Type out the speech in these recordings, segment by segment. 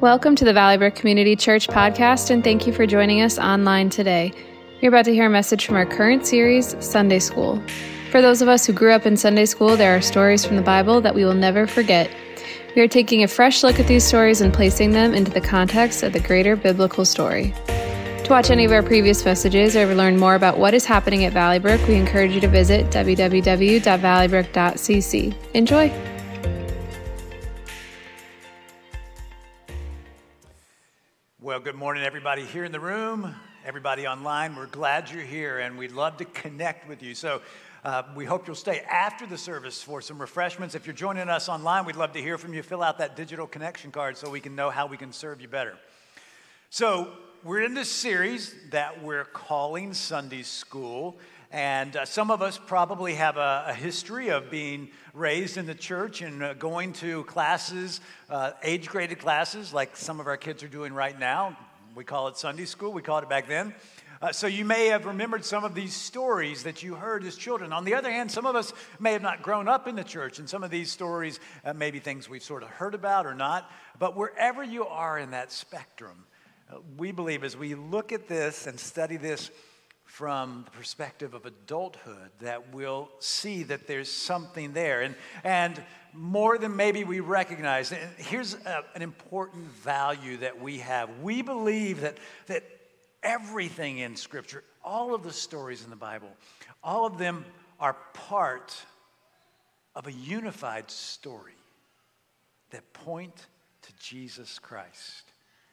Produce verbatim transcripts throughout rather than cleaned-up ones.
Welcome to the Valley Brook Community Church podcast, and thank you for joining us online today. You're about to hear a message from our current series, Sunday School. For those of us who grew up in Sunday school, there are stories from the Bible that we will never forget. We are taking a fresh look at these stories and placing them into the context of the greater biblical story. To watch any of our previous messages or learn more about what is happening at Valley Brook, we encourage you to visit w w w dot valley brook dot c c. Enjoy! Well, good morning, everybody here in the room, everybody online. We're glad you're here, and we'd love to connect with you. So uh, we hope you'll stay after the service for some refreshments. If you're joining us online, we'd love to hear from you. Fill out that digital connection card so we can know how we can serve you better. So we're in this series that we're calling Sunday School. And uh, some of us probably have a, a history of being raised in the church and uh, going to classes, uh, age-graded classes, like some of our kids are doing right now. We call it Sunday School. We called it back then. Uh, so you may have remembered some of these stories that you heard as children. On the other hand, some of us may have not grown up in the church, and some of these stories uh, may be things we've sort of heard about or not. But wherever you are in that spectrum, uh, we believe as we look at this and study this from the perspective of adulthood, that we'll see that there's something there. And, and more than maybe we recognize, and here's a, an important value that we have. We believe that, that everything in Scripture, all of the stories in the Bible, all of them are part of a unified story that point to Jesus Christ.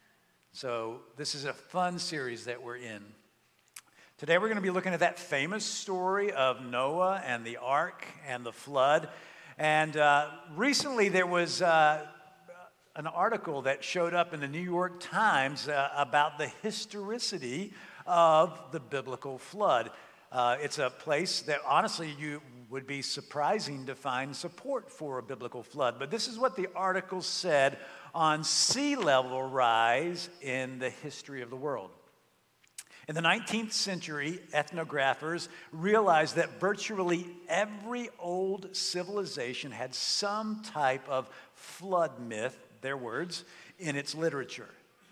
So this is a fun series that we're in. Today we're going to be looking at that famous story of Noah and the ark and the flood. And uh, recently there was uh, an article that showed up in the New York Times uh, about the historicity of the biblical flood. Uh, it's a place that honestly you would be surprising to find support for a biblical flood. But this is what the article said on sea level rise in the history of the world. In the nineteenth century, ethnographers realized that virtually every old civilization had some type of flood myth, their words, in its literature.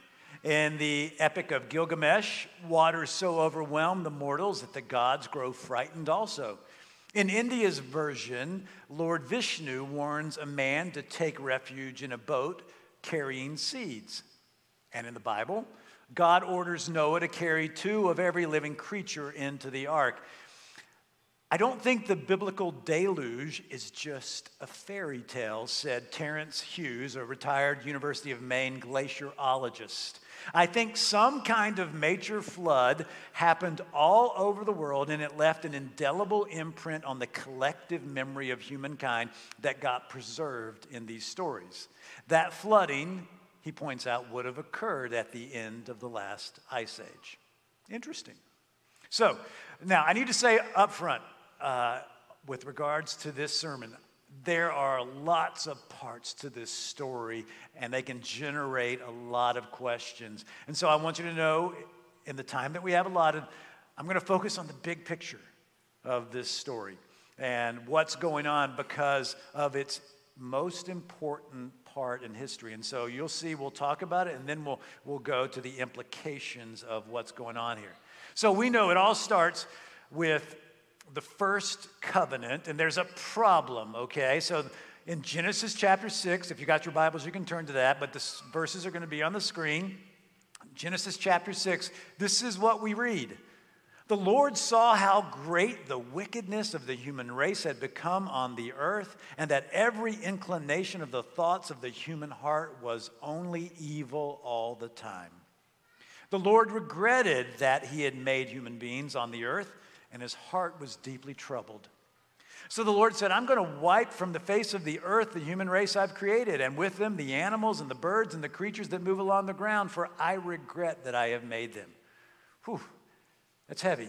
In the Epic of Gilgamesh, waters so overwhelm the mortals that the gods grow frightened also. In India's version, Lord Vishnu warns a man to take refuge in a boat carrying seeds. And in the Bible, God orders Noah to carry two of every living creature into the ark. I don't think the biblical deluge is just a fairy tale, said Terrence Hughes, a retired University of Maine glaciologist. I think some kind of major flood happened all over the world, and it left an indelible imprint on the collective memory of humankind that got preserved in these stories. That flooding, he points out, would have occurred at the end of the last ice age. Interesting. So, now I need to say up front, uh, with regards to this sermon, there are lots of parts to this story, and they can generate a lot of questions. And so I want you to know, in the time that we have allotted, I'm going to focus on the big picture of this story and what's going on because of its most important part in history. And so you'll see, we'll talk about it, and then we'll we'll go to the implications of what's going on here. So we know it all starts with the first covenant, and there's a problem, okay? So in Genesis chapter six, if you got your Bibles, you can turn to that, but the verses are going to be on the screen. Genesis chapter six, this is what we read. The Lord saw how great the wickedness of the human race had become on the earth, and that every inclination of the thoughts of the human heart was only evil all the time. The Lord regretted that he had made human beings on the earth, and his heart was deeply troubled. So the Lord said, I'm going to wipe from the face of the earth the human race I've created, and with them the animals and the birds and the creatures that move along the ground, for I regret that I have made them. Whew. That's heavy.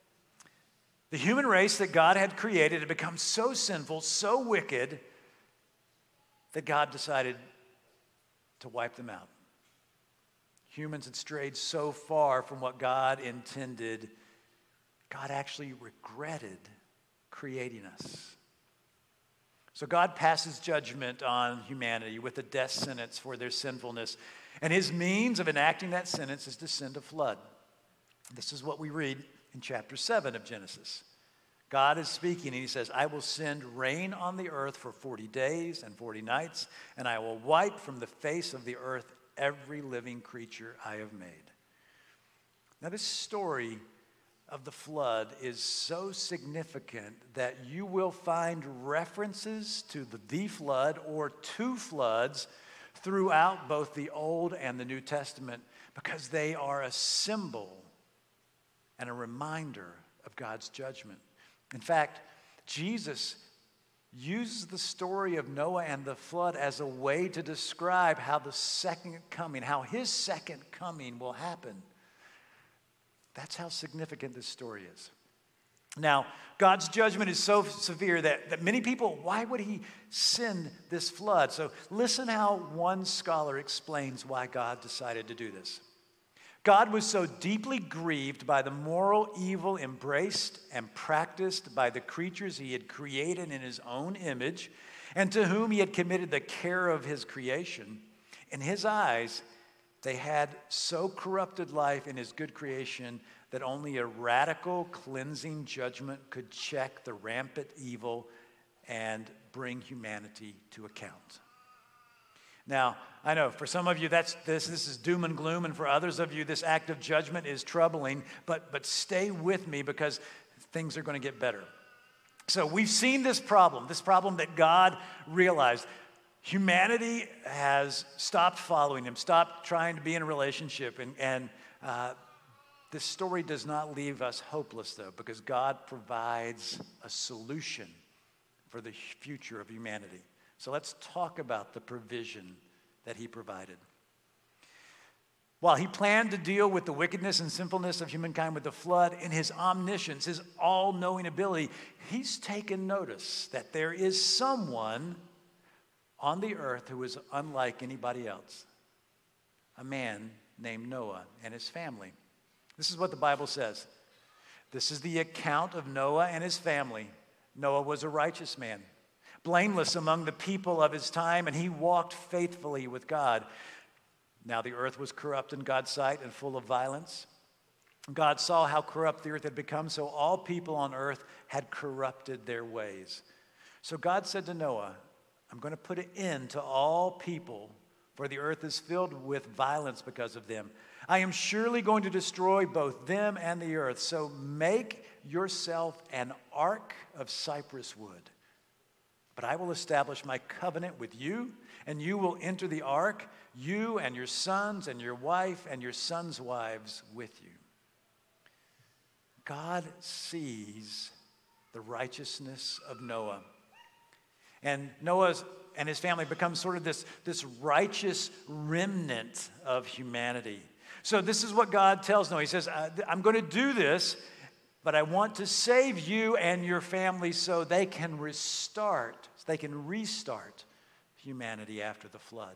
The human race that God had created had become so sinful, so wicked, that God decided to wipe them out. Humans had strayed so far from what God intended, God actually regretted creating us. So God passes judgment on humanity with a death sentence for their sinfulness. And his means of enacting that sentence is to send a flood. This is what we read in chapter seven of Genesis. God is speaking, and he says, I will send rain on the earth for forty days and forty nights, and I will wipe from the face of the earth every living creature I have made. Now, this story of the flood is so significant that you will find references to the, the flood or two floods throughout both the Old and the New Testament because they are a symbol and a reminder of God's judgment. In fact, Jesus uses the story of Noah and the flood as a way to describe how the second coming, how his second coming will happen. That's how significant this story is. Now, God's judgment is so severe that, that many people, why would he send this flood? So listen how one scholar explains why God decided to do this. God was so deeply grieved by the moral evil embraced and practiced by the creatures he had created in his own image and to whom he had committed the care of his creation. In his eyes, they had so corrupted life in his good creation that only a radical cleansing judgment could check the rampant evil and bring humanity to account. Now, I know for some of you that's this this is doom and gloom, and for others of you this act of judgment is troubling, but but stay with me because things are going to get better. So we've seen this problem, this problem that God realized. Humanity has stopped following him, stopped trying to be in a relationship, and, and uh, this story does not leave us hopeless, though, because God provides a solution for the future of humanity. So let's talk about the provision that he provided. While he planned to deal with the wickedness and sinfulness of humankind with the flood, in his omniscience, his all-knowing ability, he's taken notice that there is someone on the earth who is unlike anybody else, a man named Noah and his family. This is what the Bible says. This is the account of Noah and his family. Noah was a righteous man, blameless among the people of his time, and he walked faithfully with God. Now the earth was corrupt in God's sight and full of violence. God saw how corrupt the earth had become, so all people on earth had corrupted their ways. So God said to Noah, I'm going to put an end to all people, for the earth is filled with violence because of them. I am surely going to destroy both them and the earth, so make yourself an ark of cypress wood. But I will establish my covenant with you, and you will enter the ark, you and your sons and your wife and your sons' wives with you. God sees the righteousness of Noah. And Noah and his family become sort of this, this righteous remnant of humanity. So this is what God tells Noah. He says, I'm going to do this, but I want to save you and your family so they can restart, so they can restart humanity after the flood.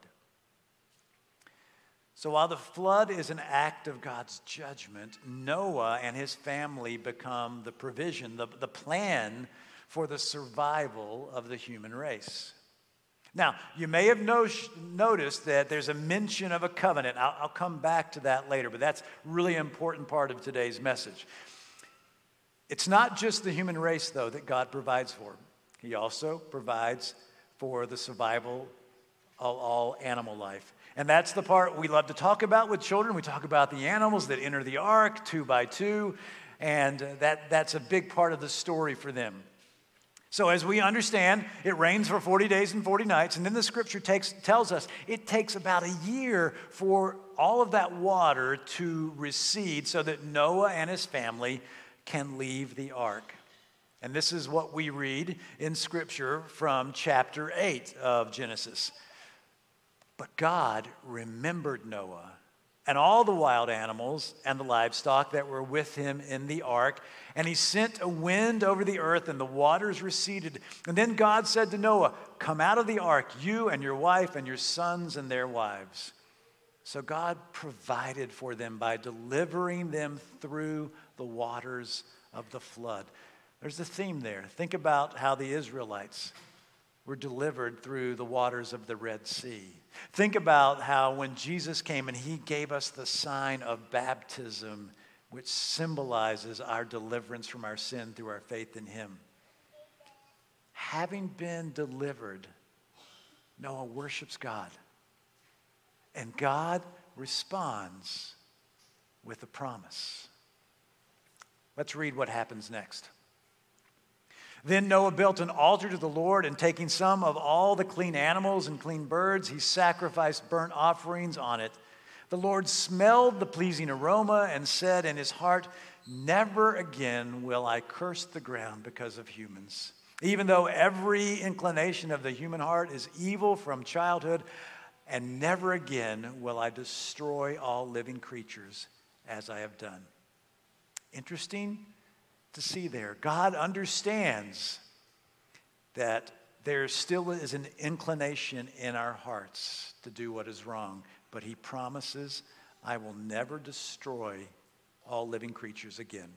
So while the flood is an act of God's judgment, Noah and his family become the provision, the, the plan for the survival of the human race. Now, you may have no- noticed that there's a mention of a covenant. I'll, I'll come back to that later, but that's a really important part of today's message. It's not just the human race, though, that God provides for. He also provides for the survival of all animal life. And that's the part we love to talk about with children. We talk about the animals that enter the ark two by two, and that, that's a big part of the story for them. So as we understand, it rains for forty days and forty nights, and then the scripture takes, tells us it takes about a year for all of that water to recede so that Noah and his family can leave the ark. And this is what we read in scripture from chapter eight of Genesis. But God remembered Noah and all the wild animals and the livestock that were with him in the ark. And he sent a wind over the earth, and the waters receded. And then God said to Noah, come out of the ark, you and your wife and your sons and their wives. So God provided for them by delivering them through the waters of the flood. There's a theme there. Think about how the Israelites were delivered through the waters of the Red Sea. Think about how when Jesus came and he gave us the sign of baptism, which symbolizes our deliverance from our sin through our faith in him. Having been delivered, Noah worships God. And God responds with a promise. Let's read what happens next. Then Noah built an altar to the Lord, and taking some of all the clean animals and clean birds, he sacrificed burnt offerings on it. The Lord smelled the pleasing aroma and said in his heart, "Never again will I curse the ground because of humans. Even though every inclination of the human heart is evil from childhood, and never again will I destroy all living creatures as I have done." Interesting to see there. God understands that there still is an inclination in our hearts to do what is wrong, but he promises, "I will never destroy all living creatures again."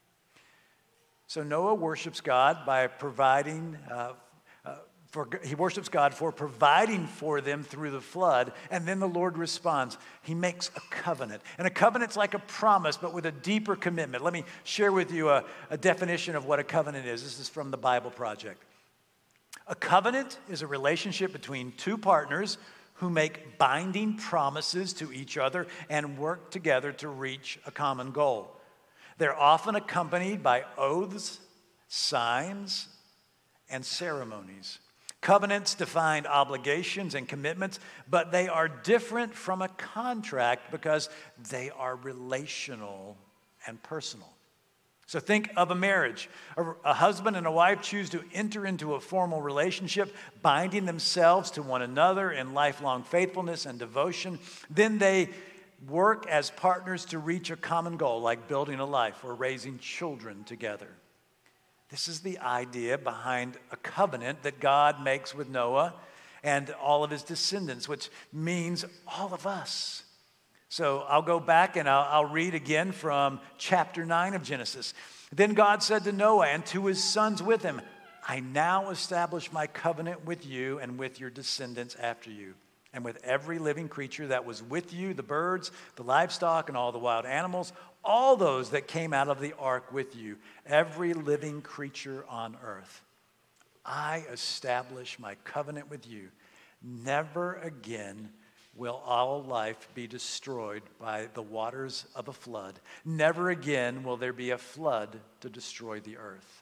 So Noah worships God by providing, uh, uh, for, he worships God for providing for them through the flood, and then the Lord responds. He makes a covenant. And a covenant's like a promise, but with a deeper commitment. Let me share with you a, a definition of what a covenant is. This is from the Bible Project. A covenant is a relationship between two partners who make binding promises to each other and work together to reach a common goal. They're often accompanied by oaths, signs, and ceremonies. Covenants define obligations and commitments, but they are different from a contract because they are relational and personal. So think of a marriage. A, a husband and a wife choose to enter into a formal relationship, binding themselves to one another in lifelong faithfulness and devotion. Then they work as partners to reach a common goal, like building a life or raising children together. This is the idea behind a covenant that God makes with Noah and all of his descendants, which means all of us. So I'll go back and I'll, I'll read again from chapter nine of Genesis. Then God said to Noah and to his sons with him, "I now establish my covenant with you and with your descendants after you, and with every living creature that was with you, the birds, the livestock, and all the wild animals, all those that came out of the ark with you, every living creature on earth. I establish my covenant with you. Never again will all life be destroyed by the waters of a flood. Never again will there be a flood to destroy the earth."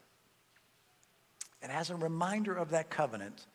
And as a reminder of that covenant,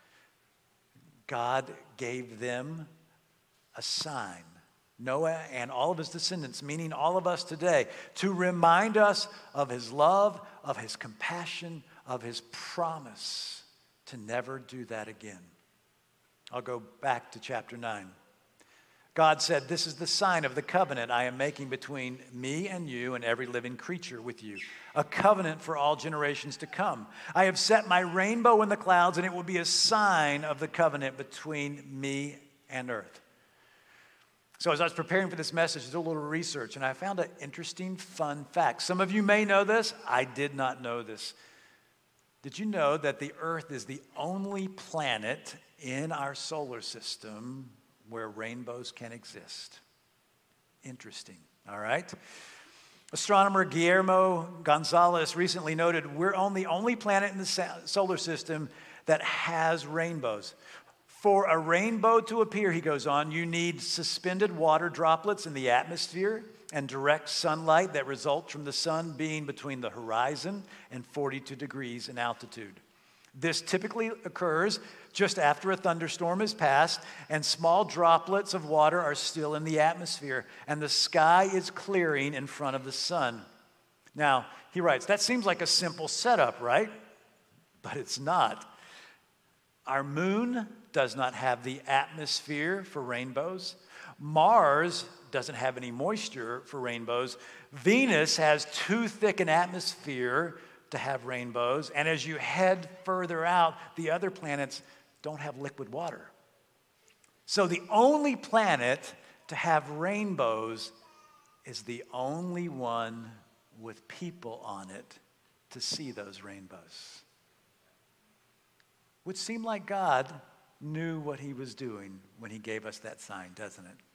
God gave them a sign, Noah and all of his descendants, meaning all of us today, to remind us of his love, of his compassion, of his promise to never do that again. I'll go back to chapter nine. God said, "This is the sign of the covenant I am making between me and you and every living creature with you, a covenant for all generations to come. I have set my rainbow in the clouds, and it will be a sign of the covenant between me and earth." So as I was preparing for this message, I did a little research, and I found an interesting, fun fact. Some of you may know this. I did not know this. Did you know that the earth is the only planet in our solar system where rainbows can exist? Interesting, all right? Astronomer Guillermo Gonzalez recently noted we're on the only planet in the solar system that has rainbows. For a rainbow to appear, he goes on, you need suspended water droplets in the atmosphere and direct sunlight that results from the sun being between the horizon and forty-two degrees in altitude. This typically occurs just after a thunderstorm has passed and small droplets of water are still in the atmosphere and the sky is clearing in front of the sun. Now, he writes, that seems like a simple setup, right? But it's not. Our moon does not have the atmosphere for rainbows. Mars doesn't have any moisture for rainbows. Venus has too thick an atmosphere to have rainbows. And as you head further out, the other planets don't have liquid water. So the only planet to have rainbows is the only one with people on it to see those rainbows. Would seem like God knew what he was doing when he gave us that sign, doesn't it?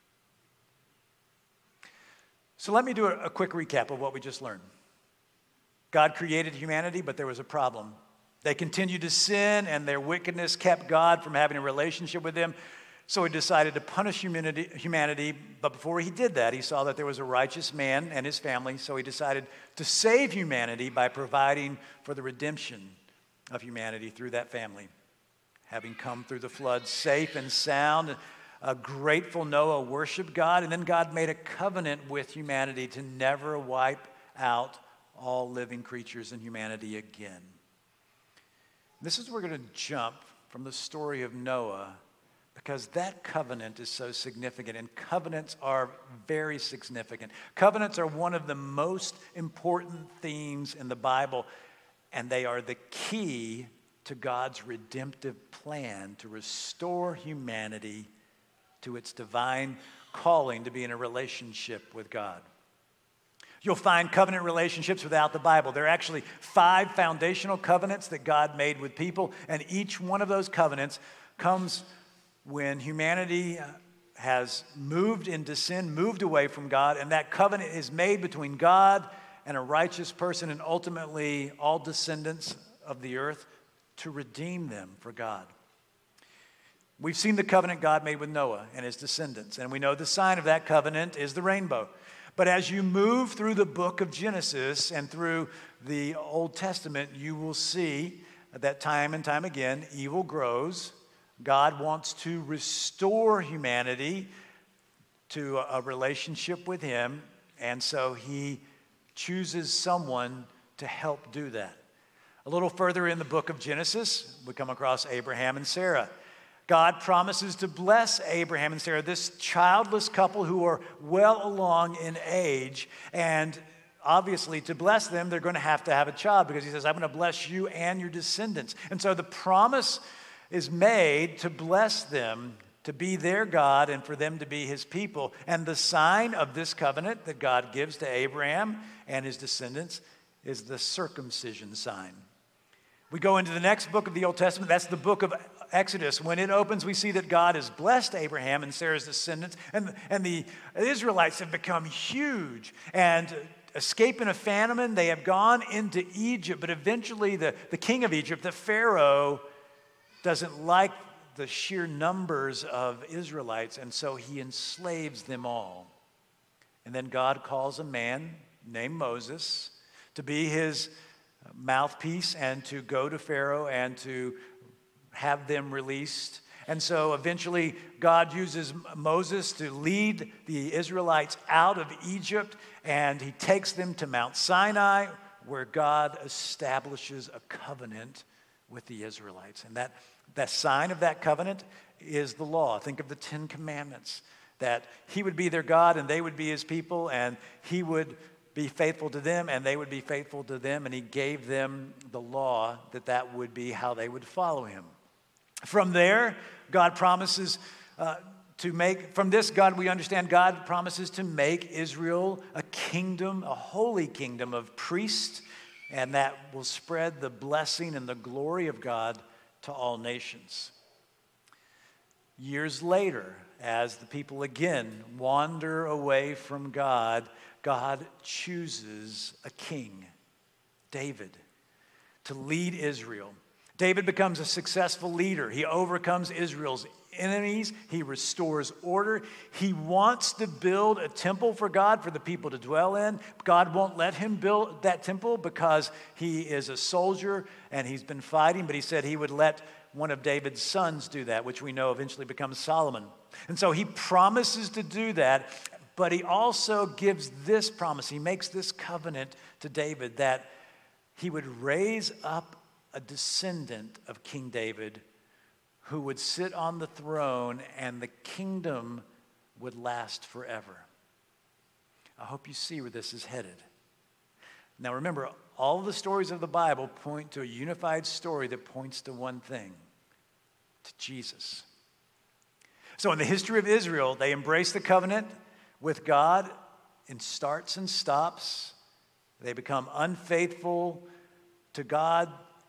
So let me do a, a quick recap of what we just learned. God created humanity, but there was a problem. They continued to sin, and their wickedness kept God from having a relationship with them. So he decided to punish humanity, humanity, but before he did that, he saw that there was a righteous man and his family, so he decided to save humanity by providing for the redemption of humanity through that family. Having come through the flood safe and sound, a grateful Noah worshiped God, and then God made a covenant with humanity to never wipe out all living creatures and humanity again. This is where we're going to jump from the story of Noah, because that covenant is so significant, and covenants are very significant. Covenants are one of the most important themes in the Bible, and they are the key to God's redemptive plan to restore humanity to its divine calling to be in a relationship with God. You'll find covenant relationships without the Bible. There are actually five foundational covenants that God made with people, and each one of those covenants comes when humanity has moved into sin, moved away from God, and that covenant is made between God and a righteous person and ultimately all descendants of the earth to redeem them for God. We've seen the covenant God made with Noah and his descendants, and we know the sign of that covenant is the rainbow. But as you move through the book of Genesis and through the Old Testament, you will see that time and time again, evil grows. God wants to restore humanity to a relationship with him, and so he chooses someone to help do that. A little further in the book of Genesis, we come across Abraham and Sarah. God promises to bless Abraham and Sarah, this childless couple who are well along in age, and obviously to bless them, they're going to have to have a child, because he says, I'm going to bless you and your descendants. And so the promise is made to bless them, to be their God, and for them to be his people. And the sign of this covenant that God gives to Abraham and his descendants is the circumcision sign. We go into the next book of the Old Testament. That's the book of Exodus. When it opens, we see that God has blessed Abraham and Sarah's descendants, and, and the Israelites have become huge. And escaping a famine, they have gone into Egypt, but eventually the, the king of Egypt, the Pharaoh, doesn't like the sheer numbers of Israelites, and so he enslaves them all. And then God calls a man named Moses to be his mouthpiece and to go to Pharaoh and to have them released. And so eventually God uses Moses to lead the Israelites out of Egypt, and he takes them to Mount Sinai, where God establishes a covenant with the Israelites. And that, that sign of that covenant is the law. Think of the Ten Commandments, that he would be their God and they would be his people, and he would be faithful to them and they would be faithful to them, and he gave them the law that that would be how they would follow him. From there, God promises uh, to make, from this God, we understand God promises to make Israel a kingdom, a holy kingdom of priests, and that will spread the blessing and the glory of God to all nations. Years later, as the people again wander away from God, God chooses a king, David, to lead Israel. David becomes a successful leader. He overcomes Israel's enemies. He restores order. He wants to build a temple for God for the people to dwell in. God won't let him build that temple because he is a soldier and he's been fighting, but he said he would let one of David's sons do that, which we know eventually becomes Solomon. And so he promises to do that, but he also gives this promise. He makes this covenant to David that he would raise up a descendant of King David who would sit on the throne and the kingdom would last forever. I hope you see where this is headed. Now remember, all of the stories of the Bible point to a unified story that points to one thing, to Jesus. So in the history of Israel, they embrace the covenant with God in starts and stops. They become unfaithful to God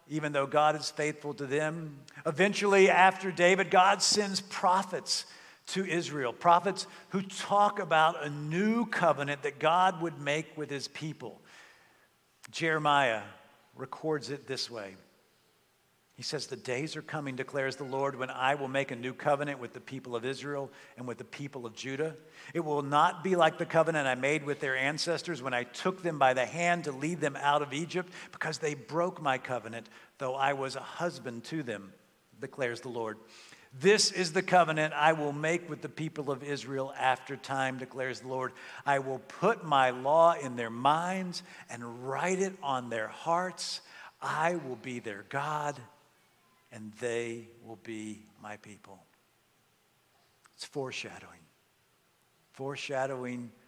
even though God is faithful to them. Eventually, after David, God sends prophets to Israel, prophets who talk about a new covenant that God would make with his people. Jeremiah records it this way. He says, "The days are coming, declares the Lord, when I will make a new covenant with the people of Israel and with the people of Judah. It will not be like the covenant I made with their ancestors when I took them by the hand to lead them out of Egypt, because they broke my covenant, though I was a husband to them, declares the Lord. This is the covenant I will make with the people of Israel after time, declares the Lord. I will put my law in their minds and write it on their hearts. I will be their God, and they will be my people." It's foreshadowing. Foreshadowing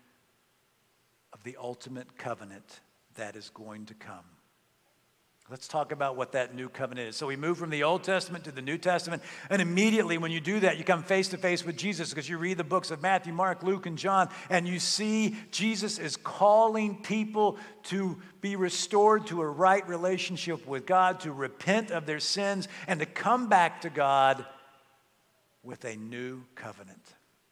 of the ultimate covenant that is going to come. Let's talk about what that new covenant is. So we move from the Old Testament to the New Testament, and immediately when you do that, you come face to face with Jesus, because you read the books of Matthew, Mark, Luke, and John, and you see Jesus is calling people to be restored to a right relationship with God, to repent of their sins, and to come back to God with a new covenant.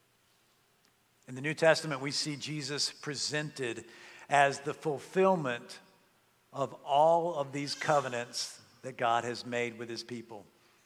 In the New Testament, we see Jesus presented as the fulfillment of all of these covenants that God has made with his people.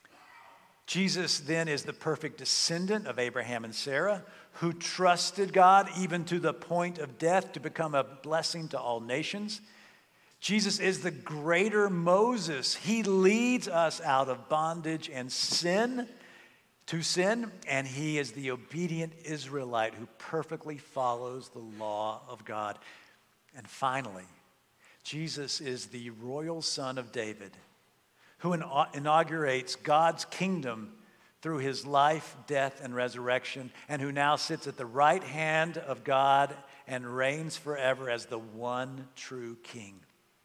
Jesus then is the perfect descendant of Abraham and Sarah, who trusted God even to the point of death to become a blessing to all nations. Jesus is the greater Moses. He leads us out of bondage and sin to sin, and he is the obedient Israelite who perfectly follows the law of God. And finally, Jesus is the royal son of David, who inaugurates God's kingdom through his life, death, and resurrection, and who now sits at the right hand of God and reigns forever as the one true king.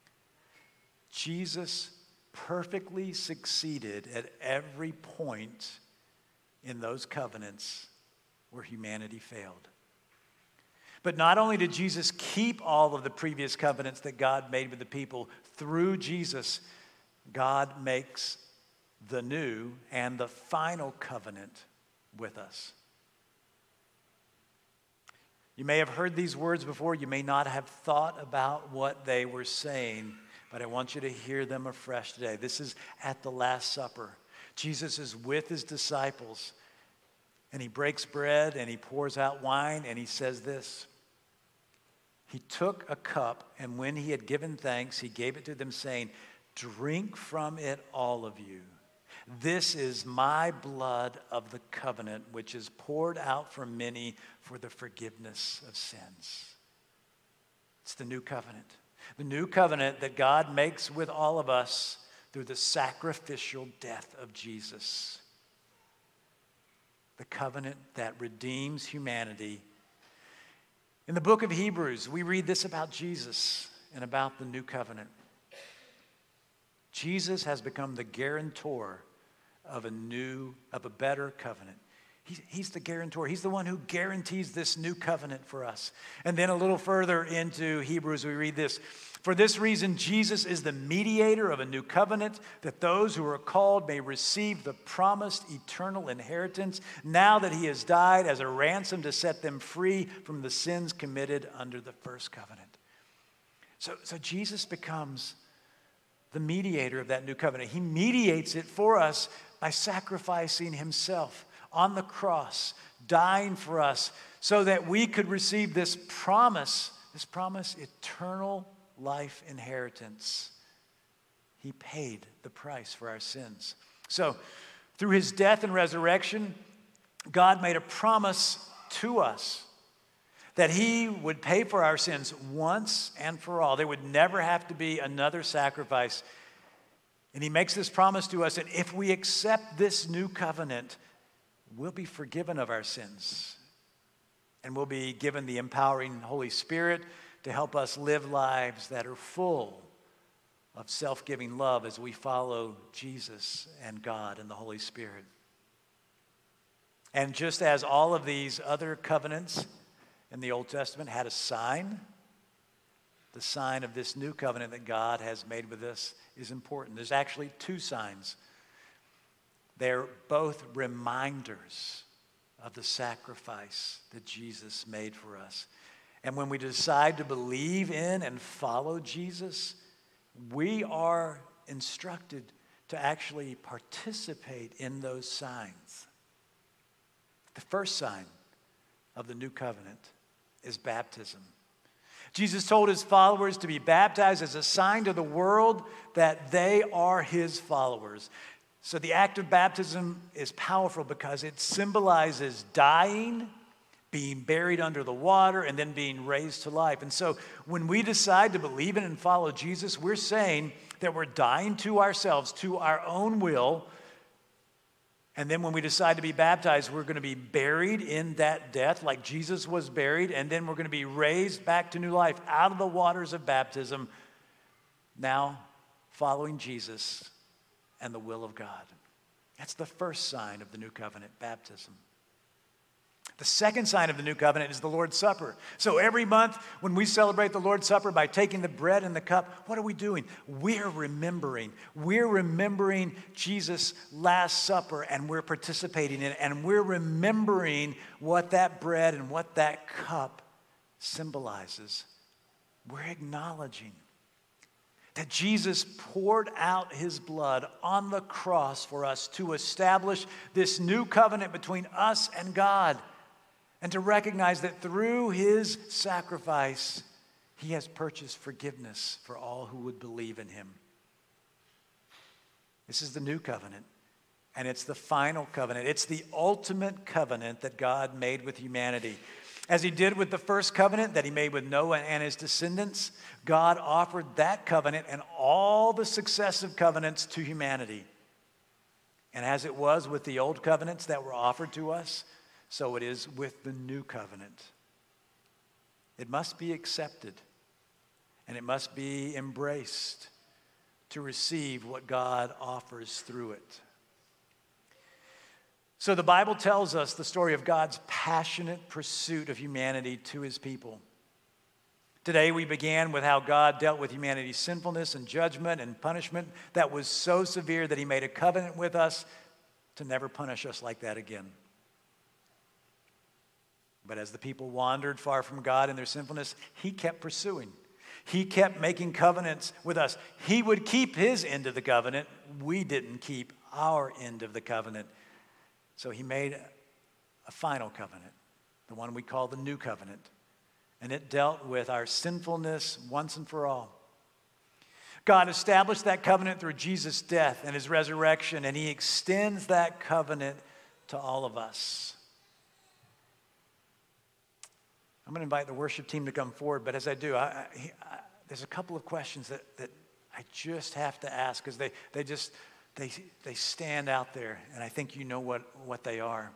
Jesus perfectly succeeded at every point in those covenants where humanity failed. But not only did Jesus keep all of the previous covenants that God made with the people, through Jesus, God makes the new and the final covenant with us. You may have heard these words before. You may not have thought about what they were saying, but I want you to hear them afresh today. This is at the Last Supper. Jesus is with his disciples, and he breaks bread and he pours out wine, and he says this. He took a cup, and when he had given thanks, he gave it to them, saying, "Drink from it, all of you. This is my blood of the covenant, which is poured out for many for the forgiveness of sins." It's the new covenant. The new covenant that God makes with all of us through the sacrificial death of Jesus. The covenant that redeems humanity. In the book of Hebrews, we read this about Jesus and about the new covenant. Jesus has become the guarantor of a new, of a better covenant. He's, he's the guarantor. He's the one who guarantees this new covenant for us. And then a little further into Hebrews, we read this. "For this reason, Jesus is the mediator of a new covenant, that those who are called may receive the promised eternal inheritance, now that he has died as a ransom to set them free from the sins committed under the first covenant." So, so Jesus becomes the mediator of that new covenant. He mediates it for us by sacrificing himself on the cross, dying for us, so that we could receive this promise, this promise, eternal life inheritance. He paid the price for our sins. So, through his death and resurrection, God made a promise to us that he would pay for our sins once and for all. There would never have to be another sacrifice. And he makes this promise to us that if we accept this new covenant, we'll be forgiven of our sins. And we'll be given the empowering Holy Spirit to help us live lives that are full of self-giving love as we follow Jesus and God and the Holy Spirit. And just as all of these other covenants in the Old Testament had a sign, the sign of this new covenant that God has made with us, is important. There's actually two signs. They're both reminders of the sacrifice that Jesus made for us. And when we decide to believe in and follow Jesus, we are instructed to actually participate in those signs. The first sign of the new covenant is baptism. Jesus told his followers to be baptized as a sign to the world that they are his followers. So the act of baptism is powerful because it symbolizes dying, being buried under the water, and then being raised to life. And so when we decide to believe in and follow Jesus, we're saying that we're dying to ourselves, to our own will. And then when we decide to be baptized, we're going to be buried in that death like Jesus was buried. And then we're going to be raised back to new life out of the waters of baptism, now following Jesus and the will of God. That's the first sign of the new covenant, baptism. The second sign of the new covenant is the Lord's Supper. So every month when we celebrate the Lord's Supper by taking the bread and the cup, what are we doing? We're remembering. We're remembering Jesus' Last Supper, and we're participating in it. And we're remembering what that bread and what that cup symbolizes. We're acknowledging that Jesus poured out his blood on the cross for us to establish this new covenant between us and God. And to recognize that through his sacrifice, he has purchased forgiveness for all who would believe in him. This is the new covenant, and it's the final covenant. It's the ultimate covenant that God made with humanity. As he did with the first covenant that he made with Noah and his descendants, God offered that covenant and all the successive covenants to humanity. And as it was with the old covenants that were offered to us, so it is with the new covenant. It must be accepted, and it must be embraced to receive what God offers through it. So the Bible tells us the story of God's passionate pursuit of humanity to his people. Today we began with how God dealt with humanity's sinfulness and judgment and punishment that was so severe that he made a covenant with us to never punish us like that again. But as the people wandered far from God in their sinfulness, he kept pursuing. He kept making covenants with us. He would keep his end of the covenant. We didn't keep our end of the covenant. So he made a final covenant, the one we call the new covenant. And it dealt with our sinfulness once and for all. God established that covenant through Jesus' death and his resurrection, and he extends that covenant to all of us. I'm going to invite the worship team to come forward, but as I do, I, I, I, there's a couple of questions that, that I just have to ask because they, they just, they, they stand out there, and I think you know what, what they are.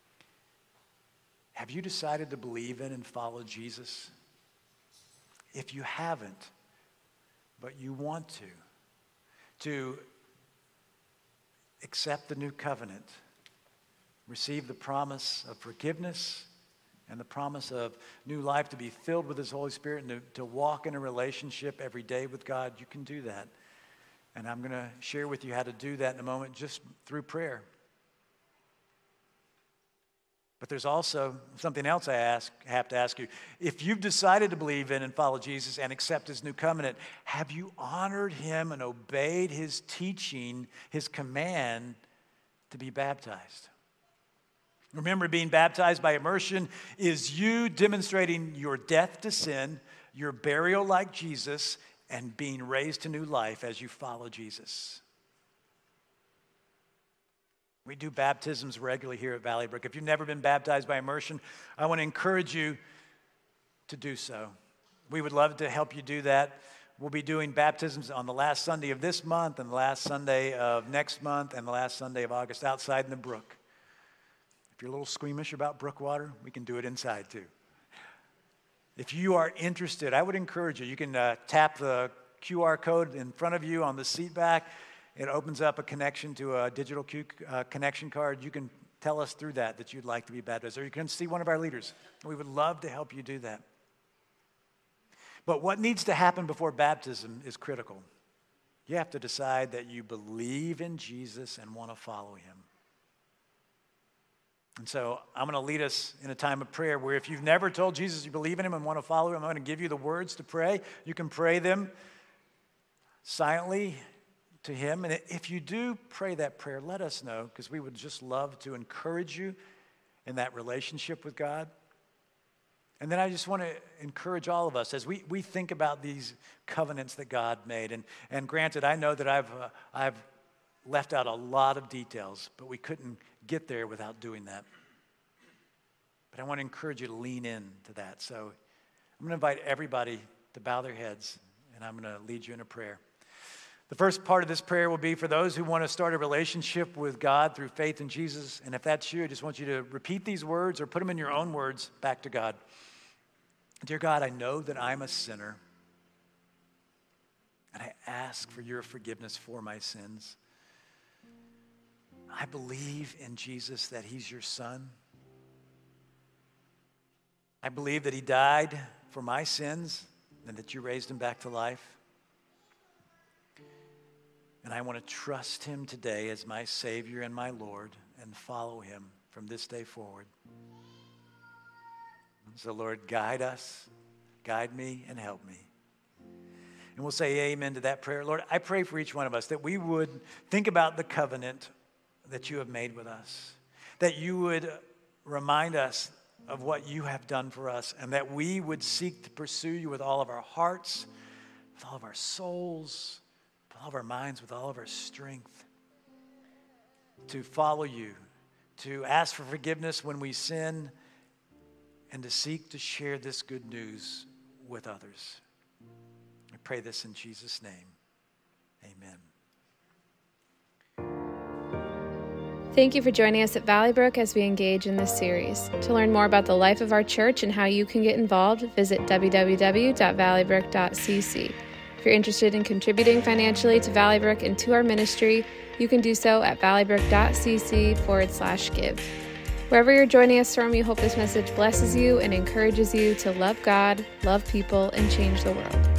Have you decided to believe in and follow Jesus? If you haven't, but you want to, to accept the new covenant, receive the promise of forgiveness, and the promise of new life, to be filled with his Holy Spirit and to, to walk in a relationship every day with God, you can do that. And I'm going to share with you how to do that in a moment just through prayer. But there's also something else I ask, have to ask you. If you've decided to believe in and follow Jesus and accept his new covenant, have you honored him and obeyed his teaching, his command to be baptized? Remember, being baptized by immersion is you demonstrating your death to sin, your burial like Jesus, and being raised to new life as you follow Jesus. We do baptisms regularly here at Valley Brook. If you've never been baptized by immersion, I want to encourage you to do so. We would love to help you do that. We'll be doing baptisms on the last Sunday of this month and the last Sunday of next month and the last Sunday of August outside in the brook. If you're a little squeamish about brook water, we can do it inside too. If you are interested, I would encourage you. You can uh, tap the Q R code in front of you on the seat back. It opens up a connection to a digital Q, uh, connection card. You can tell us through that that you'd like to be baptized, or you can see one of our leaders. We would love to help you do that. But what needs to happen before baptism is critical. You have to decide that you believe in Jesus and want to follow him. And so I'm going to lead us in a time of prayer where if you've never told Jesus you believe in him and want to follow him, I'm going to give you the words to pray. You can pray them silently to him. And if you do pray that prayer, let us know, because we would just love to encourage you in that relationship with God. And then I just want to encourage all of us as we, we think about these covenants that God made. And, and granted, I know that I've, uh, I've left out a lot of details, but we couldn't get there without doing that. But I want to encourage you to lean in to that. So I'm going to invite everybody to bow their heads, and I'm going to lead you in a prayer. The first part of this prayer will be for those who want to start a relationship with God through faith in Jesus. And if that's you, I just want you to repeat these words or put them in your own words back to God. Dear God, I know that I'm a sinner, and I ask for your forgiveness for my sins. I believe in Jesus, that he's your son. I believe that he died for my sins and that you raised him back to life. And I want to trust him today as my Savior and my Lord and follow him from this day forward. So Lord, guide us, guide me, and help me. And we'll say amen to that prayer. Lord, I pray for each one of us that we would think about the covenant that you have made with us, that you would remind us of what you have done for us, and that we would seek to pursue you with all of our hearts, with all of our souls, with all of our minds, with all of our strength, to follow you, to ask for forgiveness when we sin, and to seek to share this good news with others. I pray this in Jesus' name. Amen. Thank you for joining us at Valley Brook as we engage in this series. To learn more about the life of our church and how you can get involved, visit w w w dot valley brook dot c c. If you're interested in contributing financially to Valley Brook and to our ministry, you can do so at valleybrook.cc forward slash give. Wherever you're joining us from, we hope this message blesses you and encourages you to love God, love people, and change the world.